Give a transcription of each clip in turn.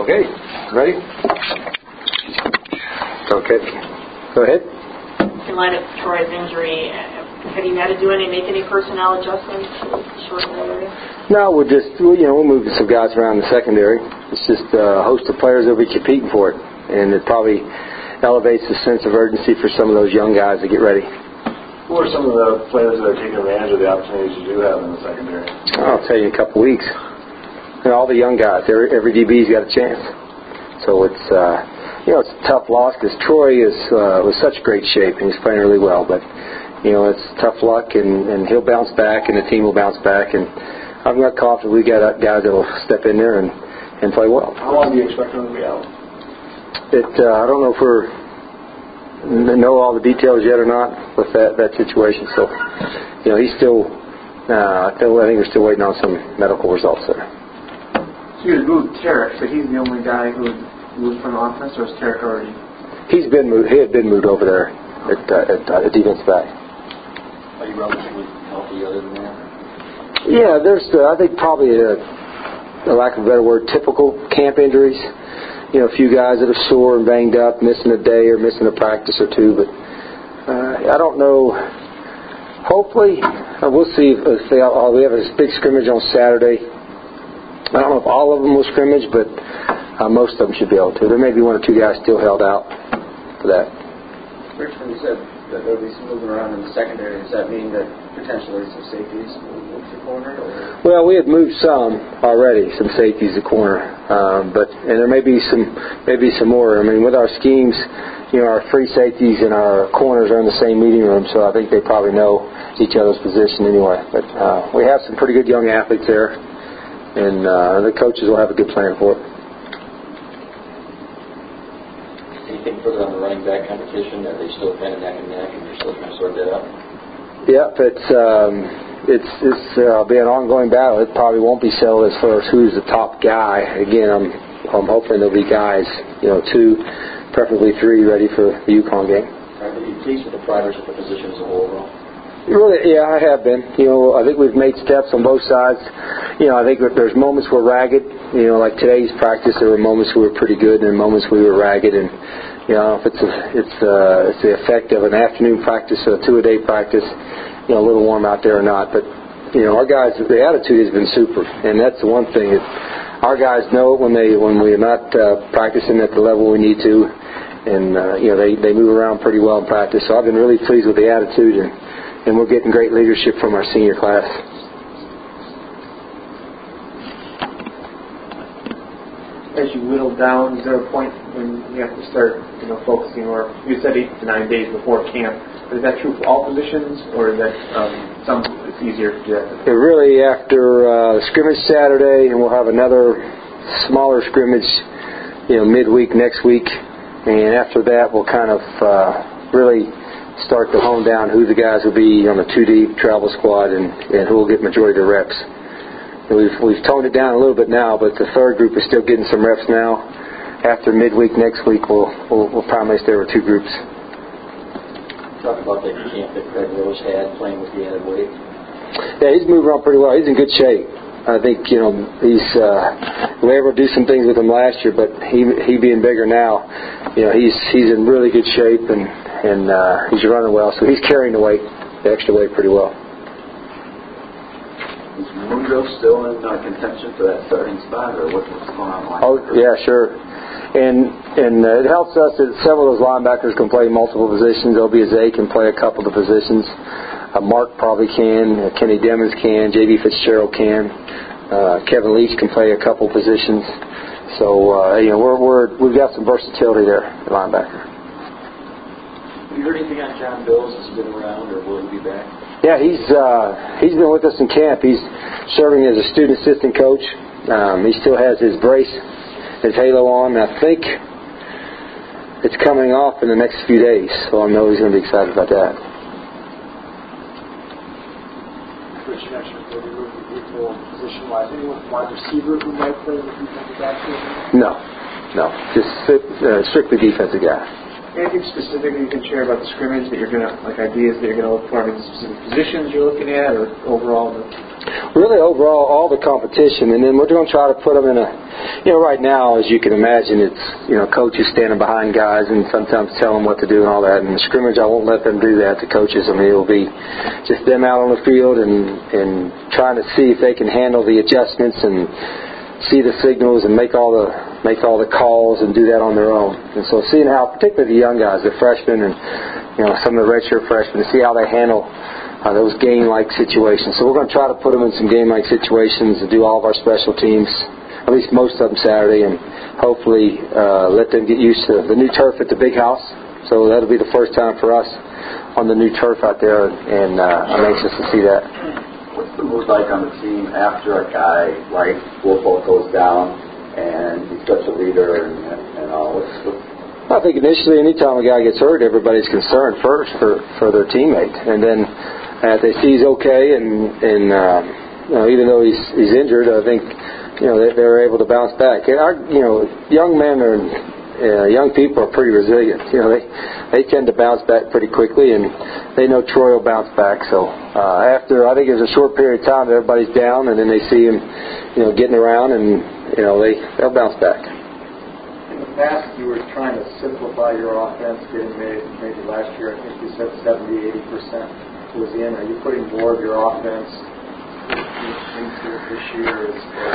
Okay, ready? Okay, go ahead. In light of Troy's injury, have you had to make any personnel adjustments to shorten that area? No, we'll move some guys around the secondary. It's just a host of players that will be competing for it, and it probably elevates the sense of urgency for some of those young guys to get ready. Who are some of the players that are taking advantage of the opportunities you do have in the secondary? I'll tell you in a couple weeks. And all the young guys, every DB's got a chance. So it's it's a tough loss because Troy was such great shape and he's playing really well. But it's tough luck, and he'll bounce back, and the team will bounce back. And I'm not confident we got guys that will step in there and play well. How long do you expect him to be out? I don't know if we know all the details yet or not with that situation. So he's still. I think we're still waiting on some medical results there. So you moved Tarek, so he's the only guy who moved from offense, or is Tarek already? He's been moved. He had been moved over there at defensive back. Are you relatively healthy other than that? Yeah, there's I think probably a lack of a better word, typical camp injuries. A few guys that are sore and banged up, missing a day or missing a practice or two, but I don't know. Hopefully, we'll see if we have a big scrimmage on Saturday. I don't know if all of them will scrimmage, but most of them should be able to. There may be one or two guys still held out for that. Rich, when you said that there will be some moving around in the secondary, does that mean that potentially some safeties will move to corner? Or? Well, we have moved some already, some safeties to corner, and there may be some more. I mean, with our schemes, our free safeties and our corners are in the same meeting room, so I think they probably know each other's position anyway. But we have some pretty good young athletes there. And the coaches will have a good plan for it. Anything further on the running back competition? Are they still kind of neck and neck, and you're still trying to sort that out? Yep, it's be an ongoing battle. It probably won't be settled as far as who's the top guy. Again, I'm hoping there'll be guys, 2, preferably 3, ready for the UConn game. Are you pleased with the progress of the position as a whole, though? Really, yeah, I have been. I think we've made steps on both sides. I think that there's moments we're ragged. Like today's practice, there were moments we were pretty good and moments we were ragged. And I don't know if it's the effect of an afternoon practice or a 2-a-day practice, a little warm out there or not. But our guys, the attitude has been super, and that's the one thing. Our guys know it when we're not practicing at the level we need to, and they move around pretty well in practice. So I've been really pleased with the attitude, and we're getting great leadership from our senior class. As you whittle down, is there a point when you have to start, focusing, or you said 8 to 9 days before camp? Is that true for all positions, or is that some it's easier to do that? Really, after scrimmage Saturday, and we'll have another smaller scrimmage, midweek next week, and after that, we'll kind of really start to hone down who the guys will be on the 2-deep travel squad and who will get majority of the reps. We've toned it down a little bit now, but the third group is still getting some reps now. After midweek next week, we'll primarily stay with 2 groups. Talk about the camp that Craig Rose had playing with the added weight. Yeah, he's moving around pretty well. He's in good shape. I think we were able to do some things with him last year, but he being bigger now, he's in really good shape and he's running well. So he's carrying the extra weight pretty well. Is Mundo still in contention for that starting spot, or what's going on? Oh, yeah, sure. And it helps us that several of those linebackers can play multiple positions. Obieze can play a couple of positions. Mark probably can. Kenny Demmons can. J.B. Fitzgerald can. Kevin Leach can play a couple positions. So we've got some versatility there at linebacker. Have you heard anything on John Bills? Has he been around, or will he be back? Yeah, he's been with us in camp. He's serving as a student assistant coach. He still has his brace, his halo on. I think it's coming off in the next few days, so I know he's going to be excited about that. Which you mentioned that we moved the people position-wise. Anyone wide receiver who might play the defensive back? No, just strictly defensive guy. Anything specific you can share about the scrimmage that you're going to, ideas that you're going to look for? I mean, specific positions you're looking at, or overall? Really, overall, all the competition, and then we're going to try to put them in a right now, as you can imagine, it's, coaches standing behind guys and sometimes tell them what to do and all that. And the scrimmage, I won't let them do that to coaches. I mean, it'll be just them out on the field and trying to see if they can handle the adjustments and see the signals and make all the calls and do that on their own. And so seeing how, particularly the young guys, the freshmen and some of the redshirt freshmen, to see how they handle those game-like situations. So we're going to try to put them in some game-like situations and do all of our special teams, at least most of them Saturday, and hopefully let them get used to the new turf at the big house. So that'll be the first time for us on the new turf out there, and I'm anxious to see that. What's the mood like on the team after a guy like Woolfolk goes down and he's such a leader and all? I think initially, anytime a guy gets hurt, everybody's concerned first for their teammate, and then if they see he's okay, and even though he's injured, I think they're able to bounce back. Our young men young people are pretty resilient. They tend to bounce back pretty quickly, and they know Troy will bounce back. So after, I think there's a short period of time that everybody's down, and then they see him, getting around, and they'll bounce back. In the past, you were trying to simplify your offense, getting maybe last year, I think you said 70-80% was in. Are you putting more of your offense into it this year?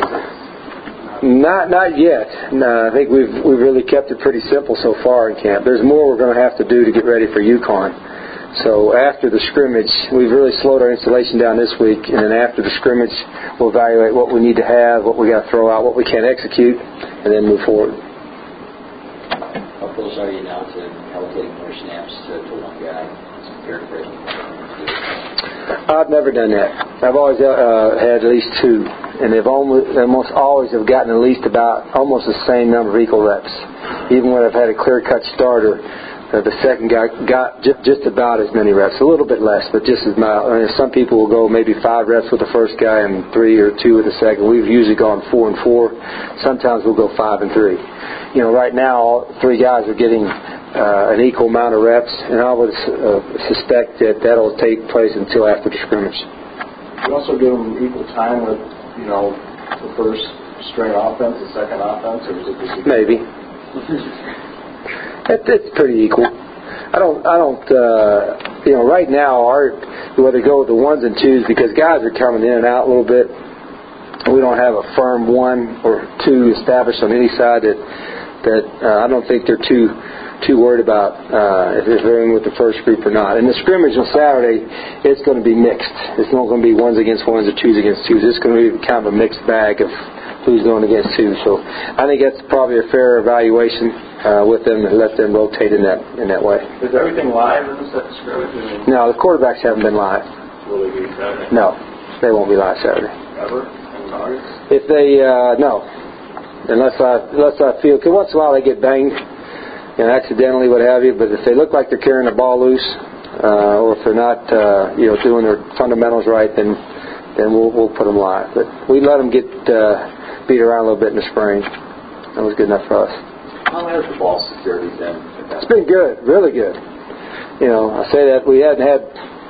Not yet. No, I think we've really kept it pretty simple so far in camp. There's more we're going to have to do to get ready for UConn. So after the scrimmage, we've really slowed our installation down this week, and then after the scrimmage, we'll evaluate what we need to have, what we got to throw out, what we can't execute, and then move forward. How close are you now to allocating more snaps to one guy compared to freshman? I've never done that. I've always had at least two, and they've almost always have gotten at least about almost the same number of equal reps. Even when I've had a clear-cut starter, the second guy got just about as many reps, a little bit less, but just as much. I mean, some people will go maybe 5 reps with the first guy and 3 or 2 with the second. We've usually gone 4 and 4. Sometimes we'll go 5 and 3. Right now, all 3 guys are getting an equal amount of reps, and I would suspect that'll take place until after the scrimmage. You also give them equal time with, the first string offense, the second offense, or is it just maybe? It's pretty equal. I don't. Right now, whether go with the 1s and 2s, because guys are coming in and out a little bit. We don't have a firm 1 or 2 established on any side that I don't think they're too worried about if they're in with the first group or not. In the scrimmage on Saturday, it's going to be mixed. It's not going to be 1s against 1s or 2s against 2s. It's going to be kind of a mixed bag of who's going against who. So I think that's probably a fair evaluation with them and let them rotate in that way. Is everything live in the scrimmage? No, the quarterbacks haven't been live. Will they be Saturday? No, they won't be live Saturday. Ever? In August? If they no, unless I feel, because once in a while they get banged. Accidentally, what have you, but if they look like they're carrying the ball loose, or if they're not, doing their fundamentals right, then we'll put them live. But we let them get beat around a little bit in the spring. That was good enough for us. How has the ball security been? It's been good, really good. I say that we hadn't had.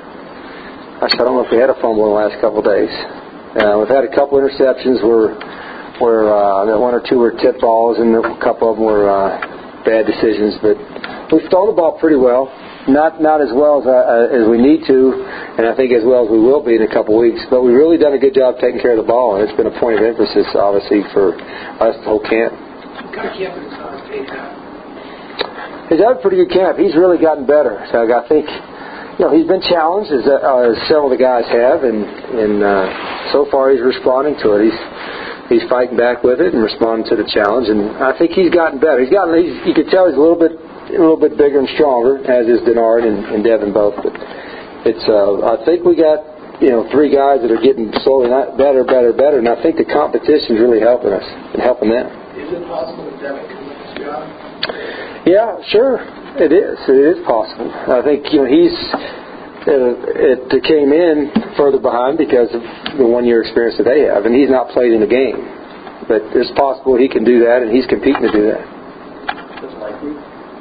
I don't know if we had a fumble in the last couple of days. We've had a couple interceptions where 1 or 2 were tip balls, and a couple of them were bad decisions, but we've thrown the ball pretty well. Not as well as we need to, and I think as well as we will be in a couple weeks. But we've really done a good job taking care of the ball, and it's been a point of emphasis, obviously, for us the whole camp. What kind of camp is Peyton at? He's had a pretty good camp. He's really gotten better. So I think, he's been challenged, as several of the guys have, and so far he's responding to it. He's fighting back with it and responding to the challenge, and I think he's gotten better. You can tell he's a little bit bigger and stronger, as is Denard and Devin both. But it's I think we got 3 guys that are getting slowly better, and I think the competition is really helping us and helping them. Is it possible that Devin can win this job? Yeah, sure, it is. It is possible. I think he's. It came in further behind because of the 1-year experience that they have, and he's not played in the game. But it's possible he can do that, and he's competing to do that. That's likely.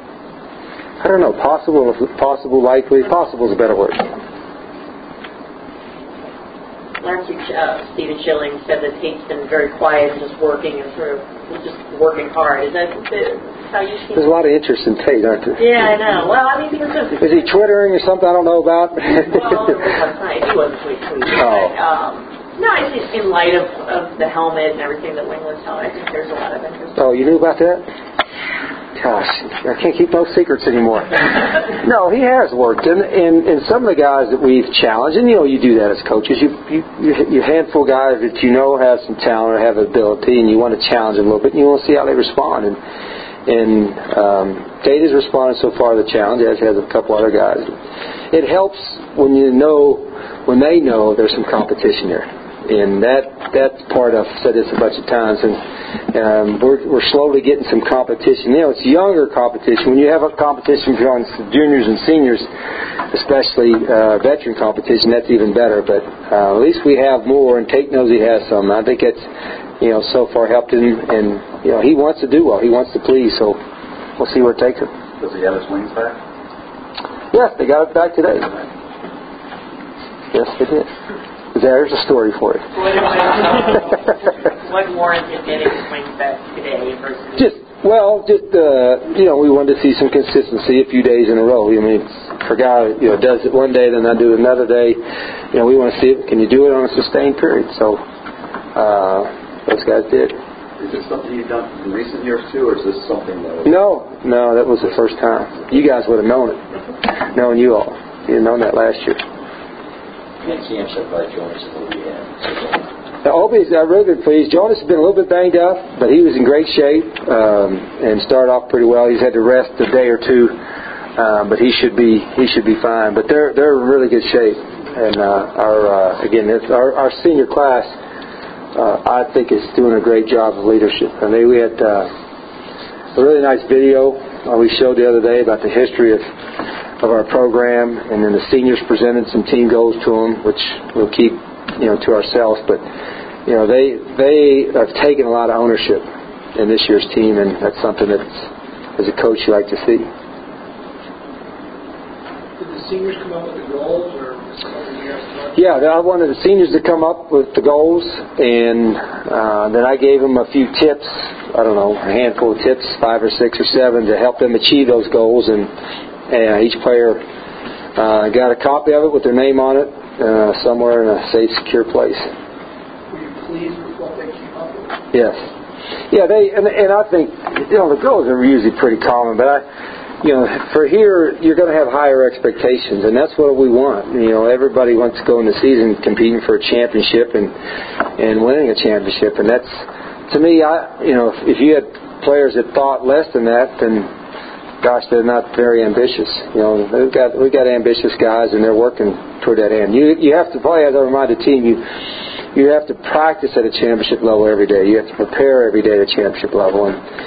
I don't know. Possible, likely. Possible is a better word. last week Stephen Schilling said that Tate's been very quiet and just working and sort of just working hard. Is that how you see it? There's a lot of interest in Tate, aren't there? Yeah, I know. Well, I mean, because is he twittering or something I don't know about? well, last night he wasn't tweeting. Oh. No, I think in light of the helmet and everything that Wing was telling, I think there's a lot of interest. Oh, you knew about that? Gosh, I can't keep those secrets anymore. No, he has worked, and some of the guys that we've challenged, and you do that as coaches. You handful of guys that you know have some talent or have ability, and you want to challenge them a little bit, and you want to see how they respond. And Tate has responded so far to the challenge, as has a couple other guys. It helps when they know there's some competition there. And that's part of, I've said this a bunch of times, and we're slowly getting some competition. It's younger competition. When you have a competition beyond juniors and seniors, especially veteran competition, that's even better. But at least we have more, and Tate knows he has some. I think it's, so far helped him, and he wants to do well. He wants to please, so we'll see where it takes him. Does he have his wings back? Yes, they got it back today. Yes, they did. There's a story for it. What warranted getting swings back today versus... we wanted to see some consistency a few days in a row. I mean, for a guy, does it one day, then I do it another day. We want to see it. Can you do it on a sustained period? So, those guys did. Is this something you've done in recent years too, or is this something that... No, that was the first time. You guys would have known it. Knowing you all. You didn't know that last year. And camps up by Jonas and Obi had. Obi's really been pleased. Jonas has been a little bit banged up, but he was in great shape and started off pretty well. He's had to rest a day or two, but he should be fine. But they're in really good shape. And our senior class, I think, is doing a great job of leadership. I mean, we had a really nice video we showed the other day about the history of our program, and then the seniors presented some team goals to them, which we'll keep, to ourselves. But they have taken a lot of ownership in this year's team, and that's something that, as a coach, you like to see. Did the seniors come up with the goals, or was something you guys talked about? Yeah, I wanted the seniors to come up with the goals, and then I gave them a few tips. I don't know, a handful of tips, 5 or 6 or 7, to help them achieve those goals. And each player got a copy of it with their name on it somewhere in a safe, secure place. Were you pleased with what they came up with? Yes. Yeah, and I think, the goals are usually pretty common, but for here, you're going to have higher expectations, and that's what we want. Everybody wants to go in the season competing for a championship and winning a championship, and that's, to me, if you had players that thought less than that, then gosh, they're not very ambitious. We've got ambitious guys, and they're working toward that end. You have to play, as I remind the team, you have to practice at a championship level every day. You have to prepare every day at a championship level,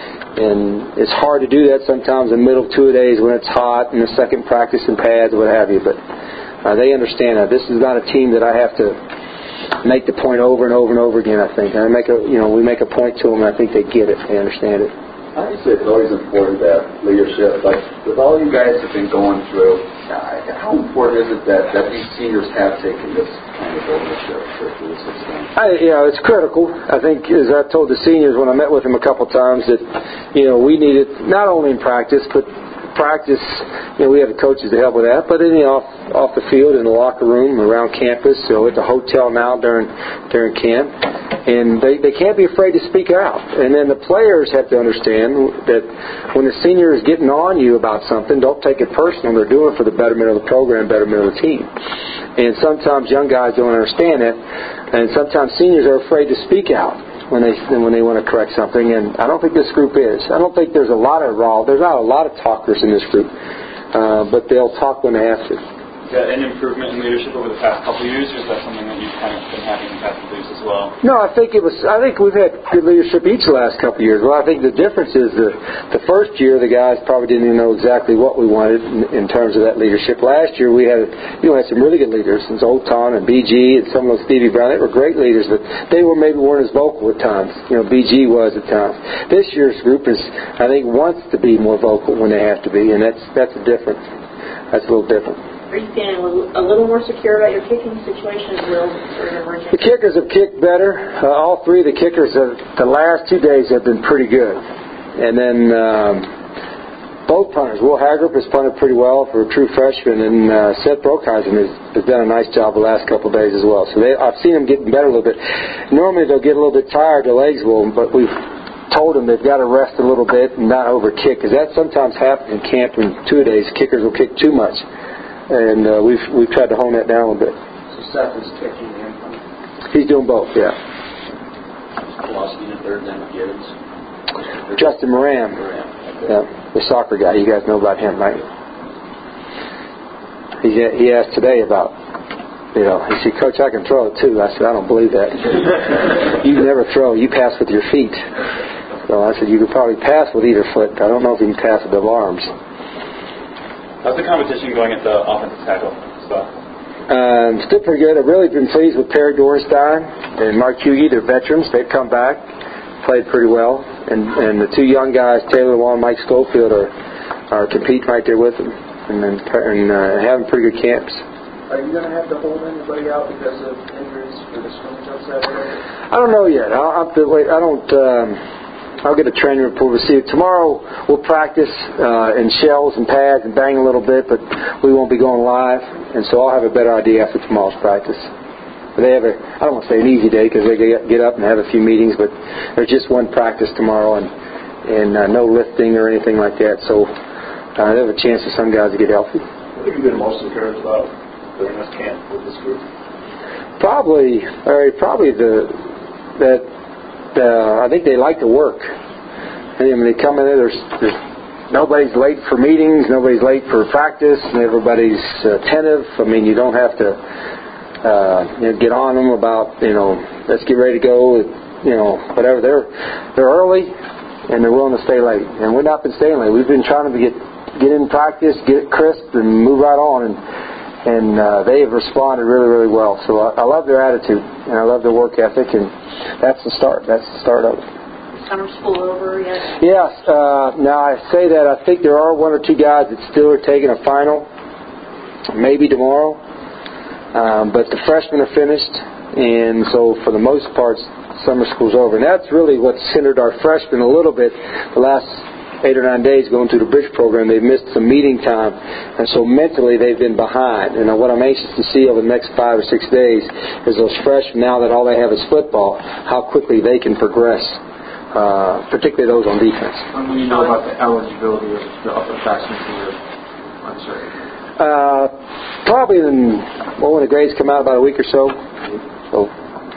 and it's hard to do that sometimes in the middle of 2 days when it's hot, and the second practice in pads, what have you. But they understand that this is not a team that I have to make the point over and over and over again. I think we make a point to them, and I think they get it. They understand it. Obviously, it's always important that leadership, but with all you guys have been going through, how important is it that these seniors have taken this kind of ownership to this extent? It's critical. I think, as I told the seniors when I met with them a couple times, that we need it not only in practice, but practice. We have the coaches to help with that, but off the field, in the locker room, around campus, at the hotel now during camp. And they can't be afraid to speak out. And then the players have to understand that when the senior is getting on you about something, don't take it personal. They're doing it for the betterment of the program, betterment of the team. And sometimes young guys don't understand it, and sometimes seniors are afraid to speak out when they want to correct something. And I don't think this group is. I don't think there's not a lot of talkers in this group, but they'll talk when they have to. Is that an improvement in leadership over the past couple of years, or is that something that you've kind of been having in past years as well? No, I think we've had good leadership each of the last couple of years. Well, I think the difference is the first year the guys probably didn't even know exactly what we wanted in terms of that leadership. Last year we had some really good leaders, and Zoltan and BG and some of those Stevie Brown. They were great leaders, but they weren't as vocal at times. BG was at times. This year's group wants to be more vocal when they have to be, and that's a difference. That's a little different. Are you feeling a little more secure about your kicking situation as well? Sort of emerging? The kickers have kicked better. All three of the kickers the last 2 days have been pretty good. And then both punters, Will Haggard has punted pretty well for a true freshman, and Seth Broekhuizen has done a nice job the last couple of days as well. So I've seen them getting better a little bit. Normally they'll get a little bit tired, their legs will, but we've told them they've got to rest a little bit and not overkick, because that sometimes happens in camp in 2 days. Kickers will kick too much. And we've tried to hone that down a little bit. So Seth is kicking and punting? He's doing both, yeah. Philosophy in the third, then Gibbons. Justin Moran, the soccer guy. You guys know about him, right? He asked today about, he said, Coach, I can throw it too. I said, I don't believe that. You never throw. You pass with your feet. So I said, you could probably pass with either foot. I don't know if you can pass with both arms. How's the competition going at the offensive tackle spot? Still pretty good. I've really been pleased with Perry Dorenstein and Mark Hughey. They're veterans. They've come back, played pretty well. And the two young guys, Taylor Law and Mike Schofield, are competing right there with them and having pretty good camps. Are you going to have to hold anybody out because of injuries for the scrimmage on Saturday? I don't know yet. I'll have to wait. I'll get a training report. We'll see. Tomorrow we'll practice in shells and pads and bang a little bit, but we won't be going live, and so I'll have a better idea after tomorrow's practice. But they have I don't want to say an easy day because they get up and have a few meetings, but there's just one practice tomorrow and no lifting or anything like that. So they have a chance for some guys to get healthy. What have you been most encouraged about during this camp with this group? Probably I think they like to work. And when they come in there, there's nobody's late for meetings, nobody's late for practice, and everybody's attentive. I mean, you don't have to get on them about let's get ready to go. Whatever. They're early and they're willing to stay late, and we've not been staying late. We've been trying to get in practice, get it crisp, and move right on. And they have responded really, really well. So I love their attitude, and I love their work ethic, and that's the start. That's the start of it. Summer school over yet? Yes. Now I say that I think there are one or two guys that still are taking a final, maybe tomorrow. But the freshmen are finished, and so for the most part, summer school's over. And that's really what's hindered our freshmen a little bit the last 8 or 9 days going through the bridge program. They've missed some meeting time, and so mentally they've been behind. And what I'm anxious to see over the next 5 or 6 days is those freshmen, now that all they have is football, how quickly they can progress, particularly those on defense. When do you know about the eligibility of the upperclassmen for your uncertain? Probably when the grades come out, about a week or so. So.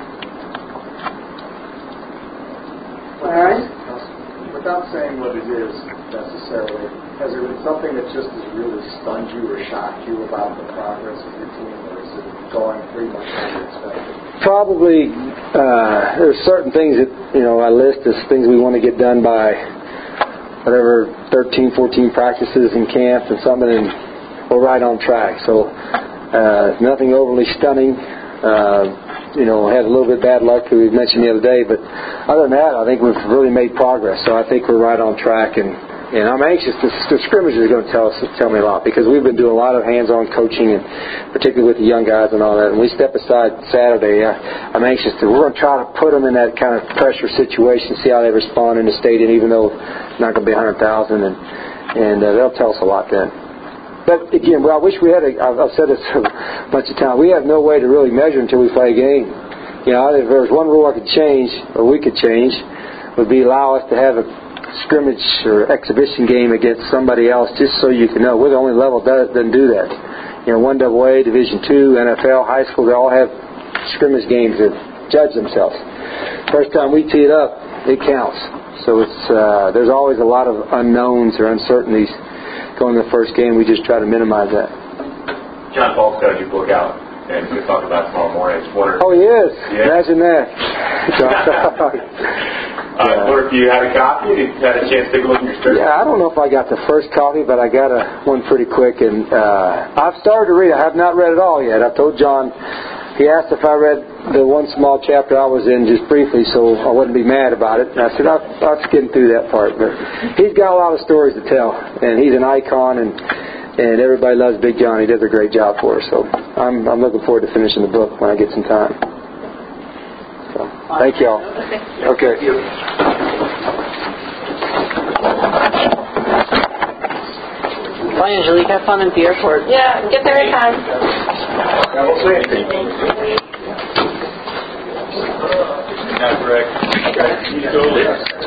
All right. Without saying what it is necessarily, has there been something that just has really stunned you or shocked you about the progress of your team, or is it going pretty much as you expected? Probably there's certain things that I list as things we want to get done by whatever 13, 14 practices in camp and something, and we're right on track. So nothing overly stunning. Had a little bit bad luck that we mentioned the other day, but other than that, I think we've really made progress. So I think we're right on track, and I'm anxious. The scrimmages are going to tell me a lot, because we've been doing a lot of hands-on coaching, and particularly with the young guys and all that. And we step aside Saturday. I'm anxious we're going to try to put them in that kind of pressure situation, see how they respond in the stadium, even though it's not going to be 100,000, and they'll tell us a lot then. But again, I wish we had I've said this a bunch of times. We have no way to really measure until we play a game. If there was one rule I could change, or we could change, would be allow us to have a scrimmage or exhibition game against somebody else, just so you can know. We're the only level that doesn't do that. 1AA, Division II, NFL, high school, they all have scrimmage games to judge themselves. First time we tee it up, it counts. So there's always a lot of unknowns or uncertainties going to the first game. We just try to minimize that. John Falk's got a new book out, and we'll talk about it tomorrow morning. Oh, he is? Yeah. Imagine that. I wonder if you had a copy and you had a chance to take a look at your script. Yeah, I don't know if I got the first copy, but I got one pretty quick, and I've started to read it. I have not read it all yet. I told John, he asked if I read the one small chapter I was in just briefly, so I wouldn't be mad about it. And I said, I'll skim through that part. But he's got a lot of stories to tell, and he's an icon, and And everybody loves Big John. He does a great job for us. So I'm looking forward to finishing the book when I get some time. So, thank y'all. Okay. Bye, Angelique. Have fun at the airport. Yeah, get there in time. Not correct.